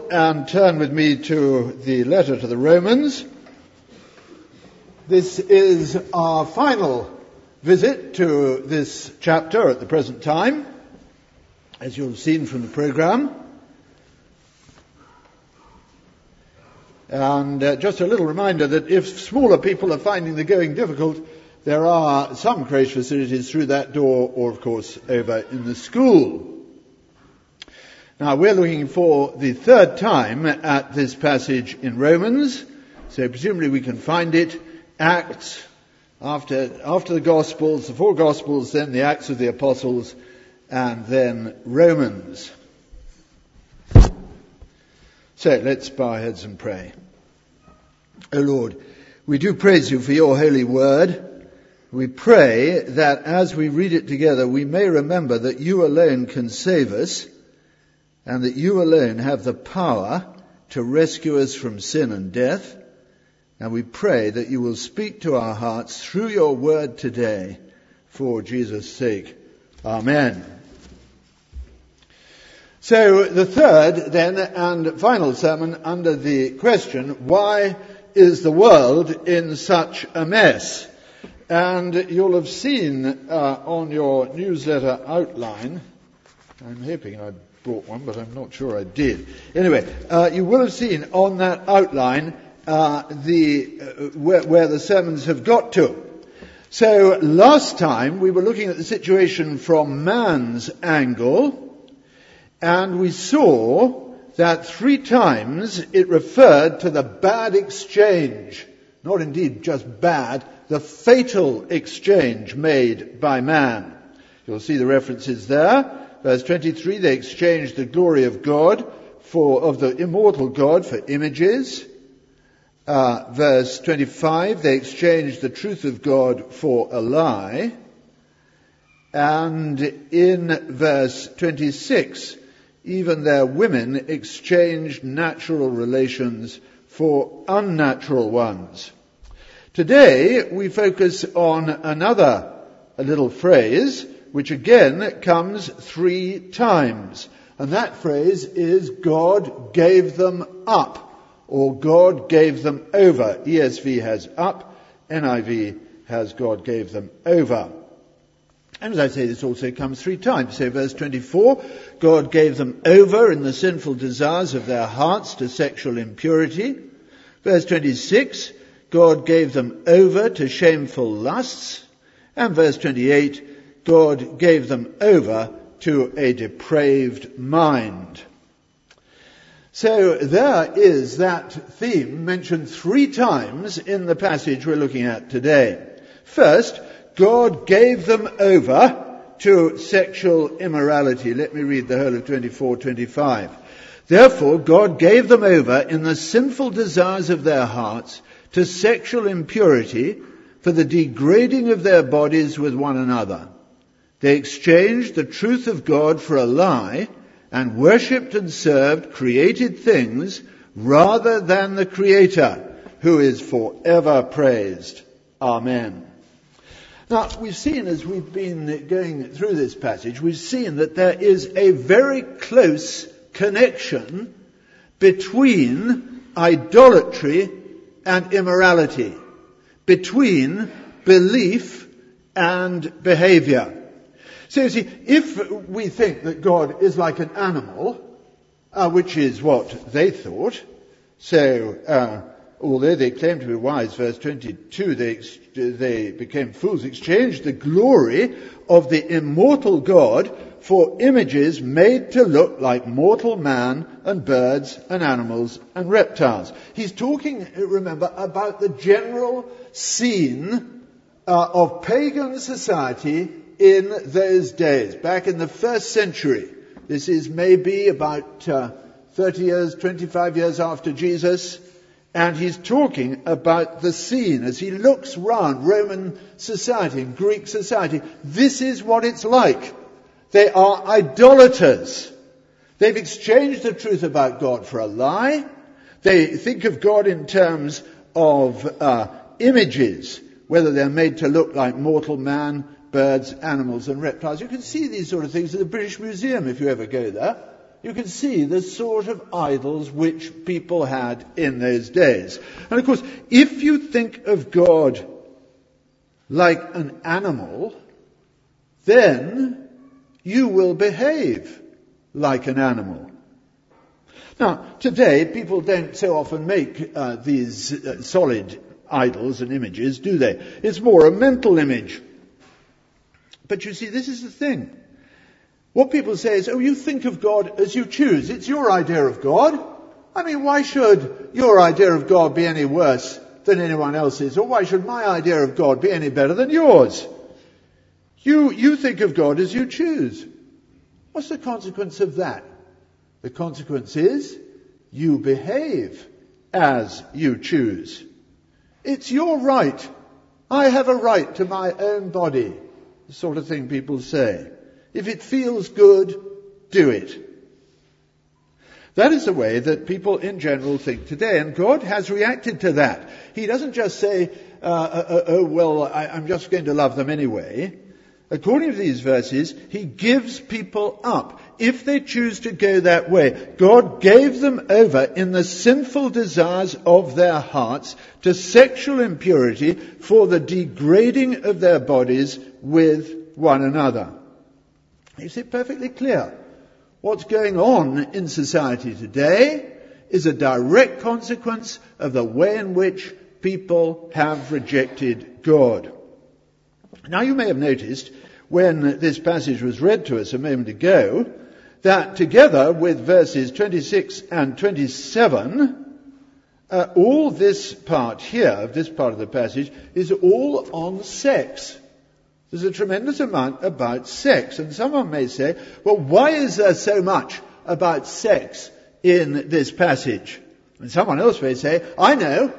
and turn with me to the letter to the Romans. This is our final visit to this chapter at the present time, as you'll have seen from the programme. And just a little reminder that if smaller people are finding the going difficult, there are some creche facilities through that door or, of course, over in the school. Now, we're looking for the third time at this passage in Romans, so presumably we can find it. Acts, after the Gospels, the four Gospels, then the Acts of the Apostles, and then Romans. So let's bow our heads and pray. O Lord, we do praise you for your holy word. We pray that as we read it together, we may remember that you alone can save us, and that you alone have the power to rescue us from sin and death. And we pray that you will speak to our hearts through your word today, for Jesus' sake. Amen. So the third then and final sermon under the question, why is the world in such a mess? And you'll have seen on your newsletter outline, I'm hoping I'd brought one, but I'm not sure I did. Anyway, you will have seen on that outline where the sermons have got to. So last time we were looking at the situation from man's angle, and we saw that 3 times it referred to the bad exchange, not indeed just bad, the fatal exchange made by man. You'll see the references there. Verse 23, they exchanged the glory of God of the immortal God for images. Verse 25, they exchanged the truth of God for a lie. And in verse 26, even their women exchanged natural relations for unnatural ones. Today, we focus on another little phrase, which again comes 3 times. And that phrase is God gave them up, or God gave them over. ESV has up, NIV has God gave them over. And as I say, this also comes 3 times. So verse 24, God gave them over in the sinful desires of their hearts to sexual impurity. Verse 26, God gave them over to shameful lusts. And verse 28, God gave them over to a depraved mind. So there is that theme mentioned 3 times in the passage we're looking at today. First, God gave them over to sexual immorality. Let me read the whole of 24:25. Therefore, God gave them over in the sinful desires of their hearts to sexual impurity for the degrading of their bodies with one another. They exchanged the truth of God for a lie and worshipped and served created things rather than the Creator, who is forever praised. Amen. Now, we've seen as we've been going through this passage, we've seen that there is a very close connection between idolatry and immorality, between belief and behavior. So you see, if we think that God is like an animal, which is what they thought, so although they claimed to be wise, verse 22, they became fools, exchanged the glory of the immortal God for images made to look like mortal man and birds and animals and reptiles. He's talking, remember, about the general scene of pagan society in those days, back in the 1st century. This is maybe about 30 years, 25 years after Jesus. And he's talking about the scene as he looks round Roman society and Greek society. This is what it's like. They are idolaters. They've exchanged the truth about God for a lie. They think of God in terms of images, whether they're made to look like mortal man, birds, animals and reptiles. You can see these sort of things at the British Museum if you ever go there. you can see the sort of idols which people had in those days. And of course, if you think of God like an animal, then you will behave like an animal. Now, today, people don't so often make these solid idols and images, do they? It's more a mental image. But you see, this is the thing. What people say is, you think of God as you choose. It's your idea of God. I mean, why should your idea of God be any worse than anyone else's? Or why should my idea of God be any better than yours? You think of God as you choose. What's the consequence of that? The consequence is you behave as you choose. It's your right. I have a right to my own body. The sort of thing people say. If it feels good, do it. That is the way that people in general think today, and God has reacted to that. He doesn't just say, I'm just going to love them anyway. According to these verses, He gives people up if they choose to go that way. God gave them over in the sinful desires of their hearts to sexual impurity for the degrading of their bodies with one another. Is it perfectly clear? What's going on in society today is a direct consequence of the way in which people have rejected God. Now you may have noticed when this passage was read to us a moment ago that together with verses 26 and 27, all this part here, this part of the passage, is all on sex. There's a tremendous amount about sex. And someone may say, well, why is there so much about sex in this passage? And someone else may say, I know.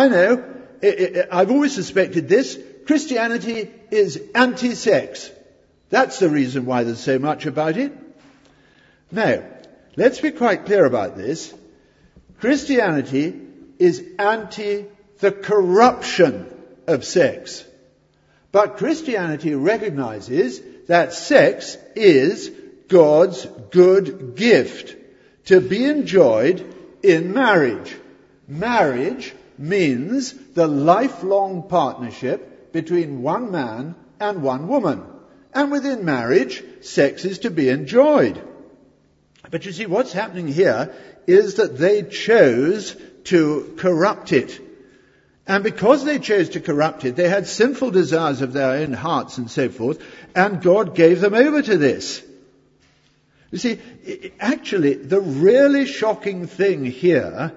I've always suspected this. Christianity is anti-sex. That's the reason why there's so much about it. No, let's be quite clear about this. Christianity is anti the corruption of sex. But Christianity recognizes that sex is God's good gift to be enjoyed in marriage. Marriage means the lifelong partnership between one man and one woman. And within marriage, sex is to be enjoyed. But you see, what's happening here is that they chose to corrupt it. And because they chose to corrupt it, they had sinful desires of their own hearts and so forth, and God gave them over to this. You see, actually, the really shocking thing here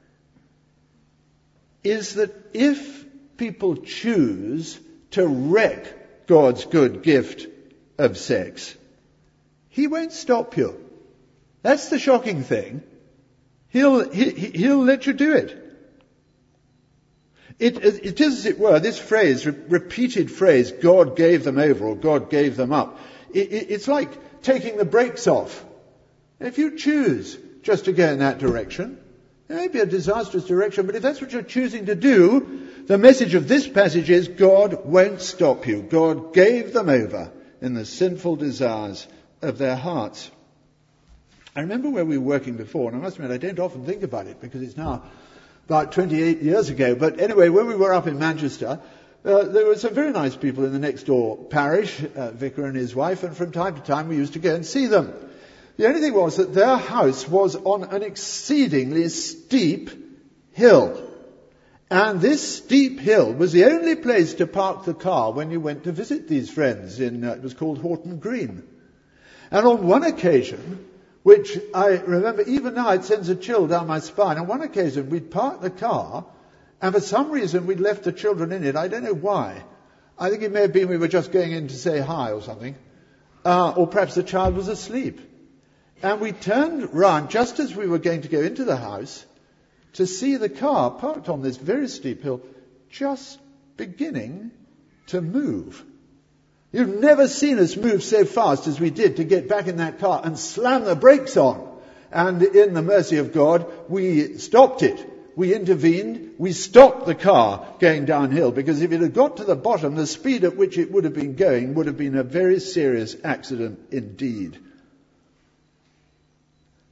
is that if people choose to wreck God's good gift of sex, He won't stop you. That's the shocking thing. He'll let you do it. It is, as it were, this phrase, repeated phrase, God gave them over or God gave them up. It's like taking the brakes off. If you choose just to go in that direction, it may be a disastrous direction, but if that's what you're choosing to do, the message of this passage is God won't stop you. God gave them over in the sinful desires of their hearts. I remember where we were working before, and I must admit I don't often think about it because it's now about 28 years ago. But anyway, when we were up in Manchester, there were some very nice people in the next door parish, vicar and his wife, and from time to time we used to go and see them. The only thing was that their house was on an exceedingly steep hill. And this steep hill was the only place to park the car when you went to visit these friends it was called Horton Green. And on one occasion, which I remember even now, it sends a chill down my spine. On one occasion, we'd parked the car, and for some reason we'd left the children in it. I don't know why. I think it may have been we were just going in to say hi or something. Or perhaps the child was asleep. And we turned round just as we were going to go into the house to see the car parked on this very steep hill just beginning to move. You've never seen us move so fast as we did to get back in that car and slam the brakes on. And in the mercy of God, we stopped it. We intervened. We stopped the car going downhill, because if it had got to the bottom, the speed at which it would have been going would have been a very serious accident indeed.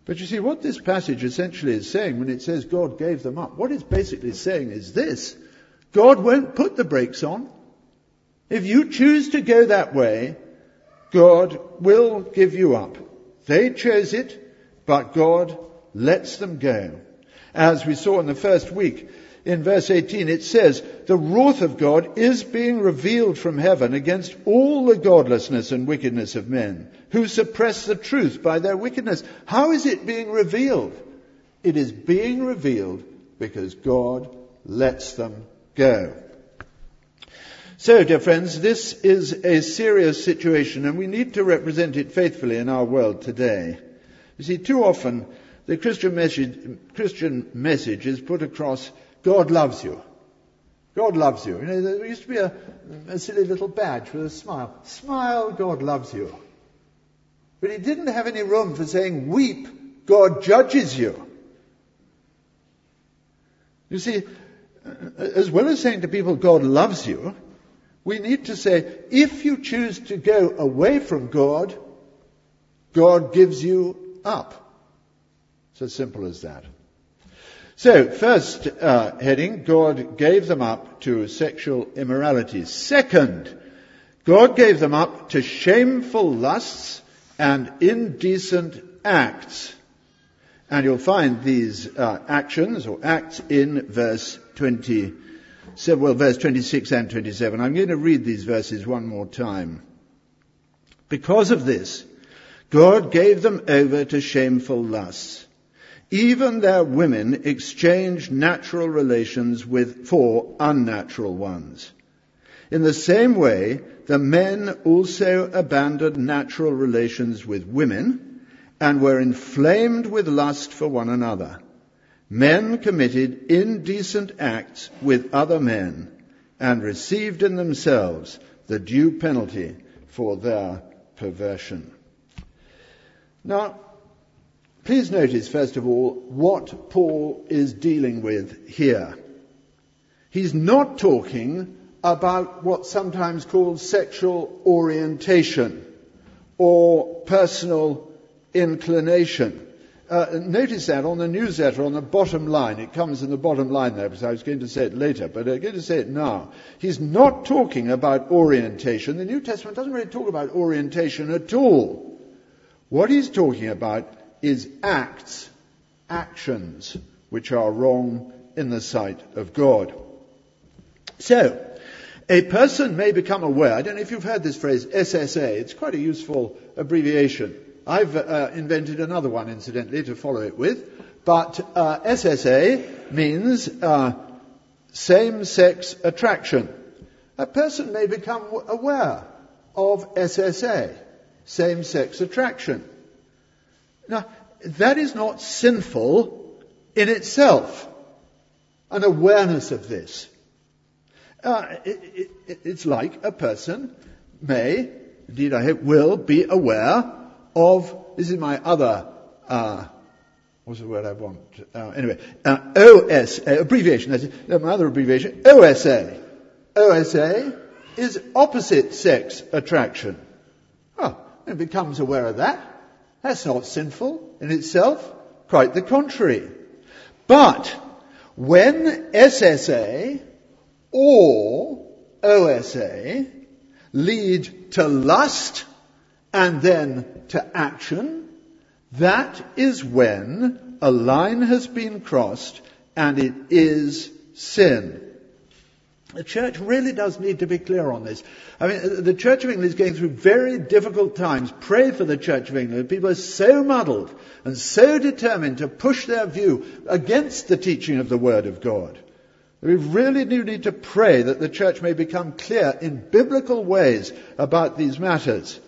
But you see, what this passage essentially is saying when it says God gave them up, what it's basically saying is this: God won't put the brakes on. If you choose to go that way, God will give you up. They chose it, but God lets them go. As we saw in the first week, in verse 18, it says, the wrath of God is being revealed from heaven against all the godlessness and wickedness of men, who suppress the truth by their wickedness. How is it being revealed? It is being revealed because God lets them go. So, dear friends, this is a serious situation, and we need to represent it faithfully in our world today. You see, too often the Christian message is put across: God loves you. God loves you. You know, there used to be a silly little badge with a smile. Smile, God loves you. But he didn't have any room for saying, weep, God judges you. You see, as well as saying to people, God loves you, we need to say, if you choose to go away from God, God gives you up. It's as simple as that. So, first heading, God gave them up to sexual immorality. Second, God gave them up to shameful lusts and indecent acts. And you'll find these actions or acts in verse 26 and 27. I'm going to read these verses one more time. Because of this, God gave them over to shameful lusts. Even their women exchanged natural relations for unnatural ones. In the same way, the men also abandoned natural relations with women and were inflamed with lust for one another. Men committed indecent acts with other men and received in themselves the due penalty for their perversion. Now, please notice, first of all, what Paul is dealing with here. He's not talking about what's sometimes called sexual orientation or personal inclination. Notice that on the newsletter, on the bottom line. It comes in the bottom line there, because I was going to say it later, but I'm going to say it now. He's not talking about orientation. The New Testament doesn't really talk about orientation at all. What he's talking about is actions, which are wrong in the sight of God. So, a person may become aware, I don't know if you've heard this phrase, SSA, it's quite a useful abbreviation. I've invented another one, incidentally, to follow it with, but SSA means same-sex attraction. A person may become aware of SSA, same-sex attraction. Now, that is not sinful in itself, an awareness of this. It's like a person may, indeed I hope will, be aware of, this is my other, what's the word I want? OSA, abbreviation, that's my other abbreviation, OSA. OSA is opposite sex attraction. Oh, it becomes aware of that. That's not sinful in itself, quite the contrary. But when SSA or OSA lead to lust and then to action, that is when a line has been crossed and it is sin. The church really does need to be clear on this. I mean, the Church of England is going through very difficult times. Pray for the Church of England. People are so muddled and so determined to push their view against the teaching of the Word of God. We really do need to pray that the church may become clear in biblical ways about these matters.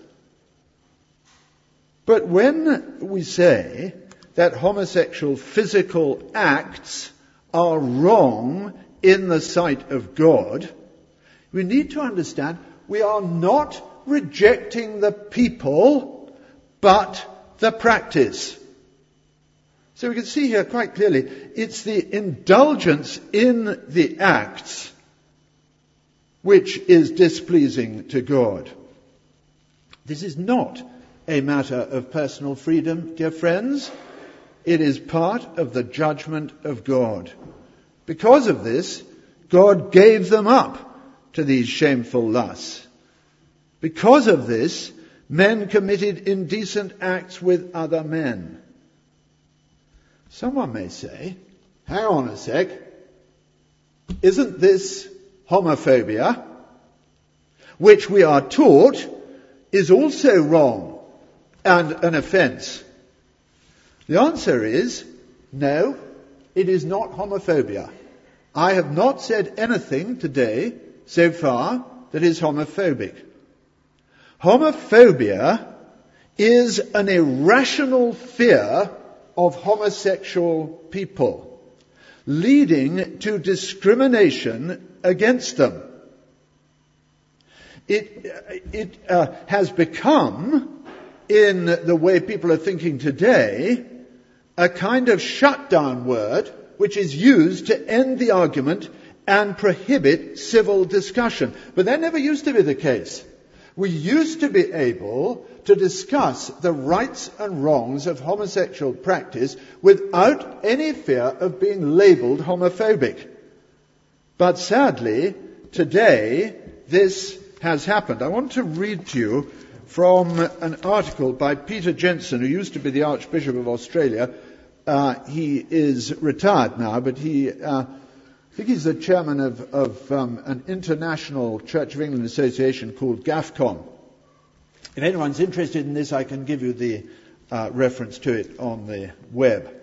But when we say that homosexual physical acts are wrong in the sight of God, we need to understand we are not rejecting the people, but the practice. So we can see here quite clearly, it's the indulgence in the acts which is displeasing to God. This is not a matter of personal freedom, dear friends. it is part of the judgment of God. Because of this, God gave them up to these shameful lusts. Because of this, men committed indecent acts with other men. Someone may say, hang on a sec, isn't this homophobia, which we are taught is also wrong and an offence? The answer is, no, it is not homophobia. I have not said anything today so far that is homophobic. Homophobia is an irrational fear of homosexual people, leading to discrimination against them. It has become, in the way people are thinking today, a kind of shutdown word which is used to end the argument and prohibit civil discussion. But that never used to be the case. We used to be able to discuss the rights and wrongs of homosexual practice without any fear of being labelled homophobic. But sadly, today, this has happened. I want to read to you from an article by Peter Jensen, who used to be the Archbishop of Australia. He is retired now, but I think he's the chairman of an international Church of England association called GAFCON. If anyone's interested in this, I can give you the reference to it on the web. It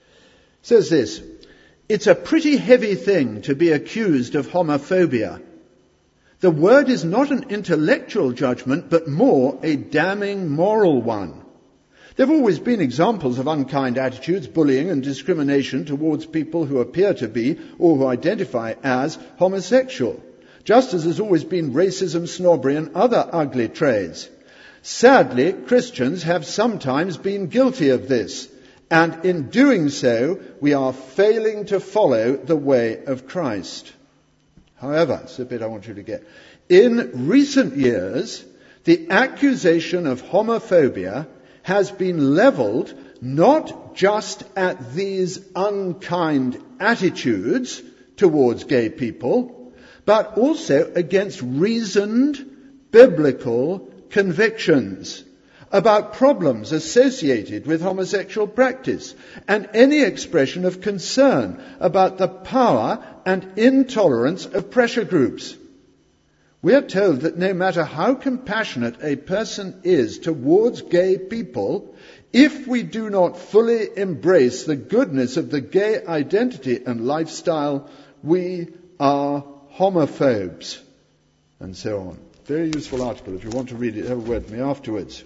says this: it's a pretty heavy thing to be accused of homophobia. The word is not an intellectual judgment, but more a damning moral one. There have always been examples of unkind attitudes, bullying and discrimination towards people who appear to be or who identify as homosexual, just as there's always been racism, snobbery and other ugly traits. Sadly, Christians have sometimes been guilty of this, and in doing so, we are failing to follow the way of Christ. However, it's a bit I want you to get. In recent years, the accusation of homophobia has been levelled not just at these unkind attitudes towards gay people, but also against reasoned biblical convictions about problems associated with homosexual practice and any expression of concern about the power and intolerance of pressure groups. We are told that no matter how compassionate a person is towards gay people, if we do not fully embrace the goodness of the gay identity and lifestyle, we are homophobes. And so on. Very useful article. If you want to read it, have a word with me afterwards.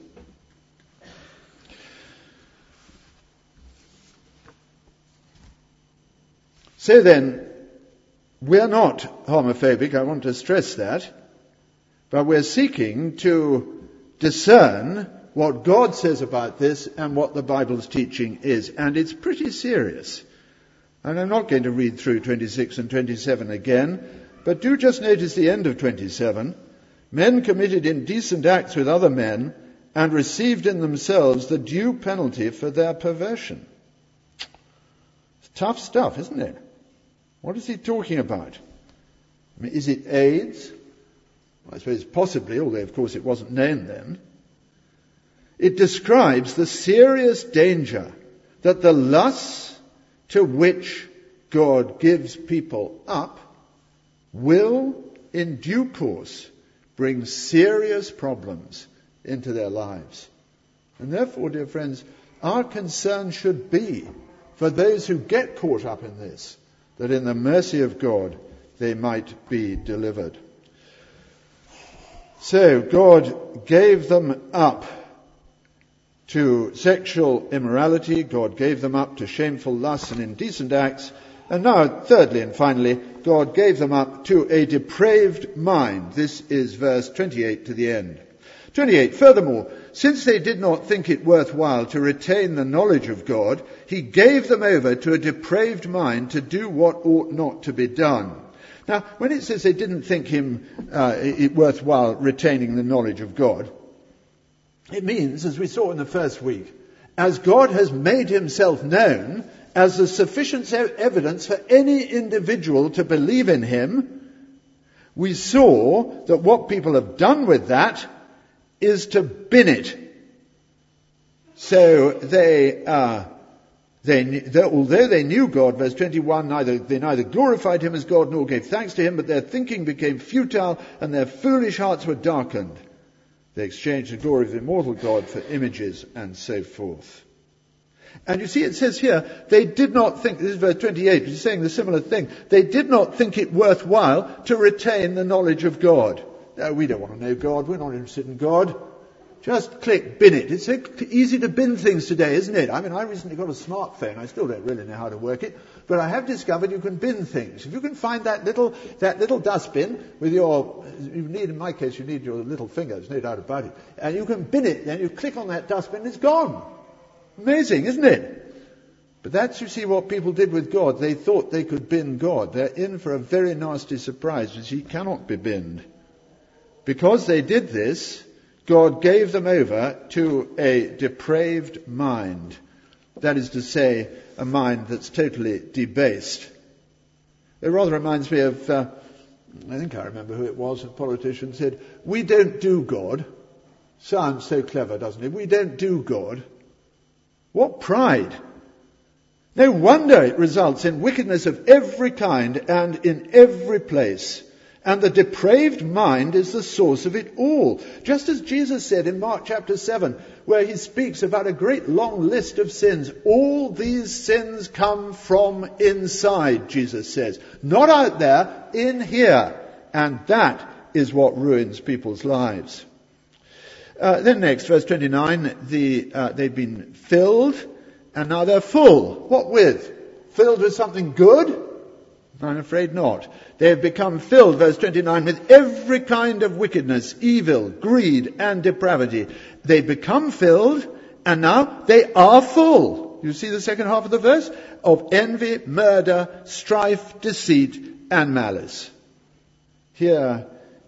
So then, we're not homophobic, I want to stress that, but we're seeking to discern what God says about this and what the Bible's teaching is. And it's pretty serious. And I'm not going to read through 26 and 27 again, but do just notice the end of 27. Men committed indecent acts with other men and received in themselves the due penalty for their perversion. It's tough stuff, isn't it? What is he talking about? I mean, is it AIDS? Well, I suppose possibly, although of course it wasn't known then. It describes the serious danger that the lusts to which God gives people up will, in due course, bring serious problems into their lives. And therefore, dear friends, our concern should be for those who get caught up in this, that in the mercy of God they might be delivered. So God gave them up to sexual immorality, God gave them up to shameful lusts and indecent acts, and now, thirdly and finally, God gave them up to a depraved mind. This is verse 28 to the end. 28, furthermore, since they did not think it worthwhile to retain the knowledge of God, he gave them over to a depraved mind to do what ought not to be done. Now, when it says they didn't think it worthwhile retaining the knowledge of God, it means, as we saw in the first week, as God has made himself known as the sufficient evidence for any individual to believe in him, we saw that what people have done with that is to bin it. So although they knew God, verse 21, they neither glorified him as God nor gave thanks to him, but their thinking became futile and their foolish hearts were darkened. They exchanged the glory of the immortal God for images and so forth. And you see, it says here, they did not think, this is verse 28, which is saying the similar thing, they did not think it worthwhile to retain the knowledge of God. No, we don't want to know God, we're not interested in God. Just click, bin it. It's so easy to bin things today, isn't it? I mean, I recently got a smartphone. I still don't really know how to work it, but I have discovered you can bin things. If you can find that little dustbin with in my case, you need your little finger, there's no doubt about it. And you can bin it, then you click on that dustbin, it's gone. Amazing, isn't it? But that's, you see, what people did with God. They thought they could bin God. They're in for a very nasty surprise, because he cannot be binned. Because they did this, God gave them over to a depraved mind. That is to say, a mind that's totally debased. It rather reminds me of, I think I remember who it was, a politician said, "We don't do God." Sounds so clever, doesn't it? We don't do God. What pride! No wonder it results in wickedness of every kind and in every place. And the depraved mind is the source of it all. Just as Jesus said in Mark chapter 7, where he speaks about a great long list of sins. All these sins come from inside, Jesus says. Not out there, in here. And that is what ruins people's lives. Then next, verse 29, they've been filled, and now they're full. What with? Filled with something good? I'm afraid not. They have become filled, verse 29, with every kind of wickedness, evil, greed, and depravity. They become filled, and now they are full. You see the second half of the verse? Of envy, murder, strife, deceit, and malice. Here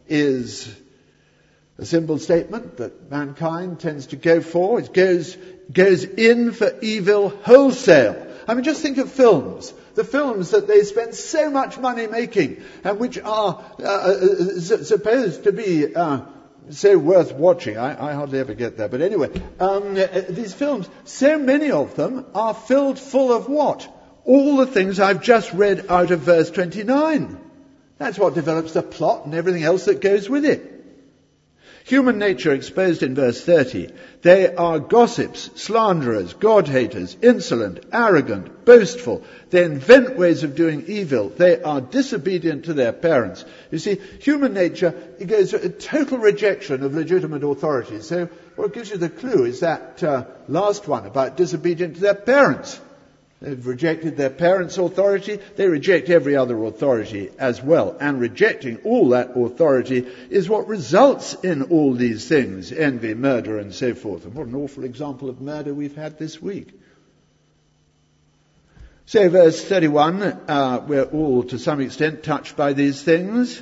is a simple statement that mankind tends to go for. It goes in for evil wholesale. I mean, just think of films. The films that they spend so much money making, and which are supposed to be so worth watching. I hardly ever get there. But anyway, these films, so many of them are filled full of what? All the things I've just read out of verse 29. That's what develops the plot and everything else that goes with it. Human nature exposed in verse 30. They are gossips, slanderers, God-haters, insolent, arrogant, boastful. They invent ways of doing evil. They are disobedient to their parents. You see, human nature, it goes to a total rejection of legitimate authority. So what gives you the clue is that last one about disobedient to their parents. They've rejected their parents' authority. They reject every other authority as well. And rejecting all that authority is what results in all these things. Envy, murder, and so forth. And what an awful example of murder we've had this week. So verse 31, we're all to some extent touched by these things.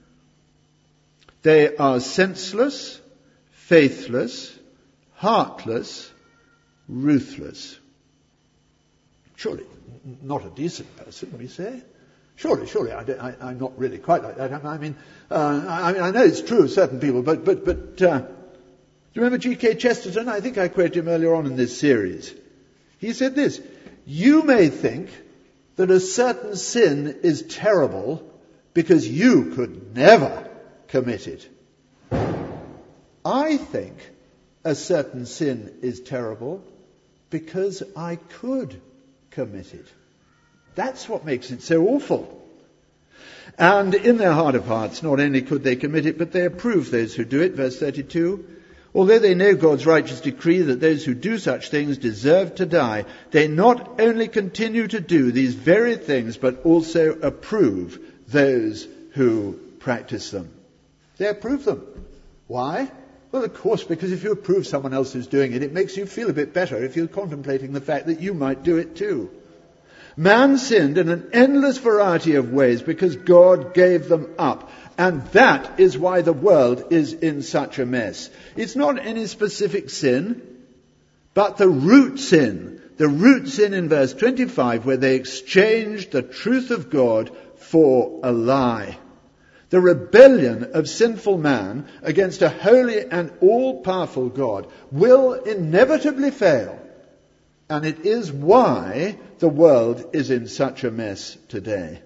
They are senseless, faithless, heartless, ruthless. Surely not a decent person, we say. Surely, I'm not really quite like that. I mean, I know it's true of certain people, but do you remember G.K. Chesterton? I think I quoted him earlier on in this series. He said this: you may think that a certain sin is terrible because you could never commit it. I think a certain sin is terrible because I could commit it. That's what makes it so awful. And in their heart of hearts, not only could they commit it, but they approve those who do it. Verse 32, although they know God's righteous decree that those who do such things deserve to die, they not only continue to do these very things, but also approve those who practice them. They approve them. Why? Well, of course, because if you approve someone else who's doing it, it makes you feel a bit better if you're contemplating the fact that you might do it too. Man sinned in an endless variety of ways because God gave them up. And that is why the world is in such a mess. It's not any specific sin, but the root sin in verse 25, where they exchanged the truth of God for a lie. The rebellion of sinful man against a holy and all-powerful God will inevitably fail. And it is why the world is in such a mess today.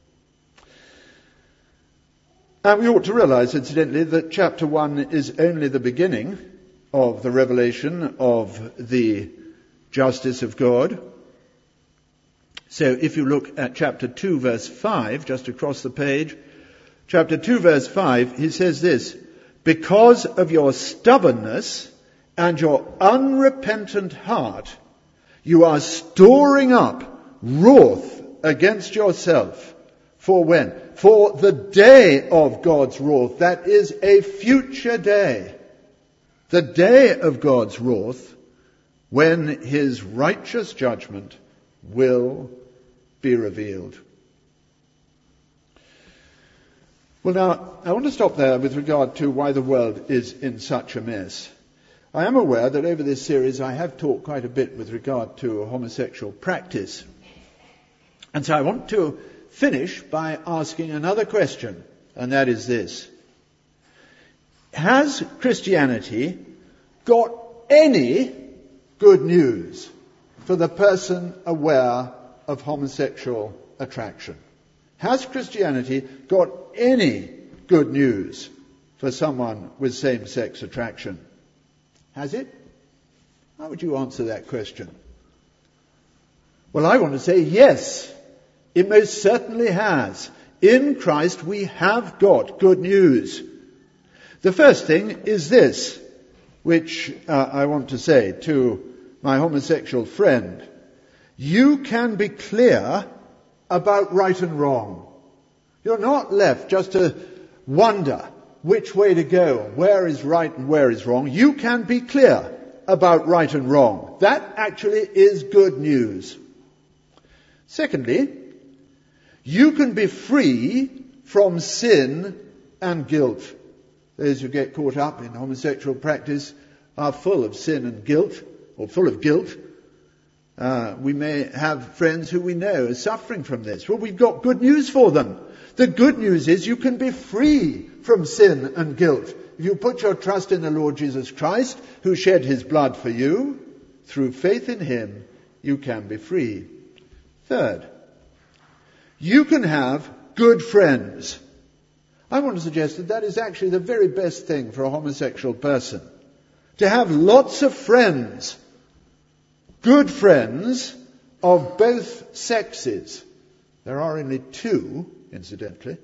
And we ought to realize, incidentally, that chapter 1 is only the beginning of the revelation of the justice of God. So if you look at chapter 2, verse 5, just across the page, chapter 2, verse 5, he says this: "Because of your stubbornness and your unrepentant heart, you are storing up wrath against yourself." For when? For the day of God's wrath. That is a future day. The day of God's wrath, when his righteous judgment will be revealed. Well, now, I want to stop there with regard to why the world is in such a mess. I am aware that over this series I have talked quite a bit with regard to homosexual practice. And so I want to finish by asking another question, and that is this: has Christianity got any good news for the person aware of homosexual attraction? Has Christianity got any good news for someone with same-sex attraction? Has it? How would you answer that question? Well, I want to say yes. It most certainly has. In Christ we have got good news. The first thing is this, which I want to say to my homosexual friend: you can be clear about right and wrong. You're not left just to wonder which way to go, where is right and where is wrong. You can be clear about right and wrong. That actually is good news. Secondly, you can be free from sin and guilt. Those who get caught up in homosexual practice are full of sin and guilt, or full of guilt. We may have friends who we know are suffering from this. Well, we've got good news for them. The good news is you can be free from sin and guilt. If you put your trust in the Lord Jesus Christ, who shed his blood for you, through faith in him, you can be free. Third, you can have good friends. I want to suggest that that is actually the very best thing for a homosexual person. To have lots of friends. Good friends of both sexes. There are only two, incidentally.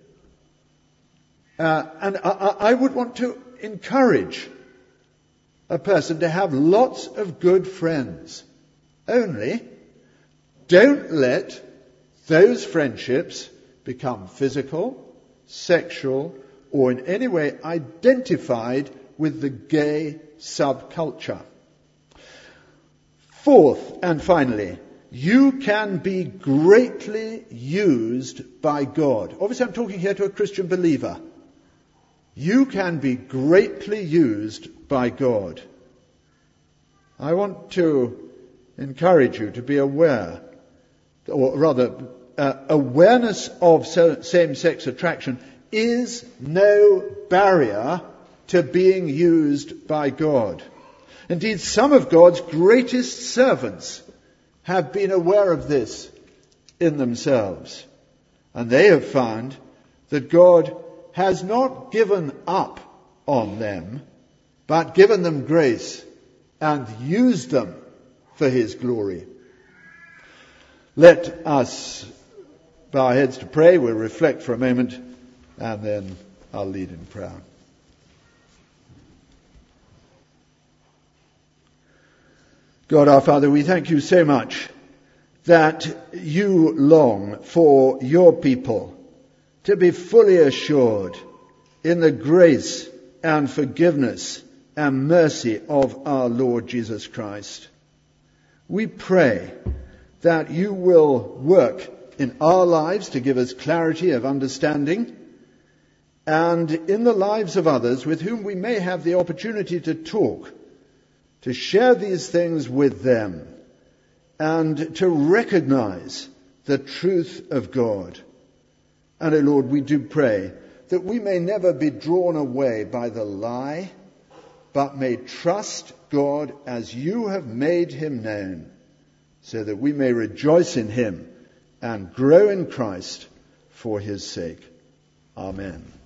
And I would want to encourage a person to have lots of good friends. Only, don't let those friendships become physical, sexual, or in any way identified with the gay subculture. Fourth and finally, you can be greatly used by God. Obviously, I'm talking here to a Christian believer. You can be greatly used by God. I want to encourage you to be aware, or rather, awareness of same-sex attraction is no barrier to being used by God. Indeed, some of God's greatest servants have been aware of this in themselves. And they have found that God has not given up on them, but given them grace and used them for his glory. Let us bow our heads to pray. We'll reflect for a moment, and then I'll lead in prayer. God our Father, we thank you so much that you long for your people to be fully assured in the grace and forgiveness and mercy of our Lord Jesus Christ. We pray that you will work in our lives to give us clarity of understanding, and in the lives of others with whom we may have the opportunity to talk, to share these things with them, and to recognize the truth of God. And, O Lord, we do pray that we may never be drawn away by the lie, but may trust God as you have made him known, so that we may rejoice in him and grow in Christ for his sake. Amen.